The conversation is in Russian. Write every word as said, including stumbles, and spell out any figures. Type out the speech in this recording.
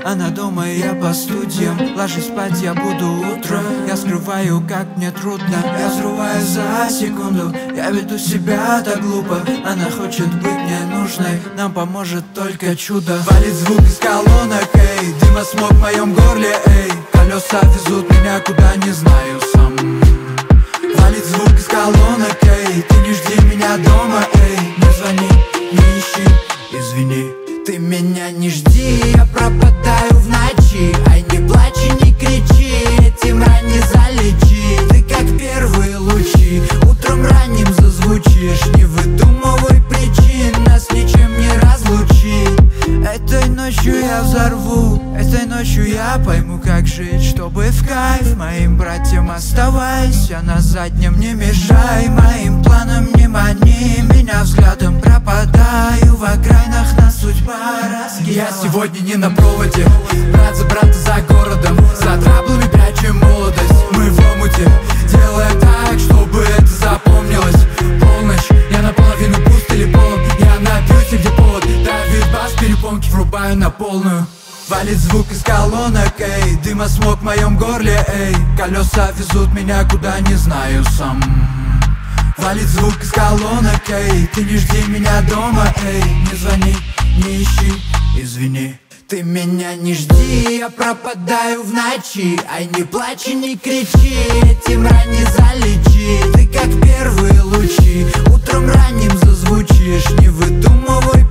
Она дома и я по студиям. Ложись спать, я буду утром. Я скрываю, как мне трудно. Я взрываю за секунду. Я веду себя так глупо. Она хочет быть мне нужной. Нам поможет только чудо. Валит звук из колонок, эй. Дыма, смог в моем горле, эй. Колеса везут меня куда не знаю сам. Валит звук из колонок, эй. Ты не жди меня дома, эй. Не звони, не ищи, извини. Ты меня не жди, я пропадаю в ночи. Ай, не плачь и не кричи, этим ран не залечи. Ты как первые лучи, утром ранним зазвучишь. Не выдумывай причин, нас ничем не разлучить. Этой ночью я взорву, этой ночью я пойму, как жить, чтобы в кайф моим братьям оставайся на заднем, не мешай моим планам, не мани меня взглядом. Пропадаю в окраинах, нас судьба раскидала. Я сегодня не на проводе, брат за брата за городом. За траблами прячем молодость, мы в омуте, делая так, чтобы это запомнилось. Полночь, я наполовину пуст или полон. Я напьюсь, где повод, давит бас, перепонки врубаю на полную. Валит звук из колонок, эй. Дыма, смог в моем горле, эй. Колеса везут меня куда не знаю сам. Валит звук из колонок, эй. Ты не жди меня дома, эй. Не звони, не ищи, извини. Ты меня не жди, я пропадаю в ночи. Ай, не плачь и не кричи, этим ран не залечи. Ты как первые лучи, утром ранним зазвучишь. Не выдумывай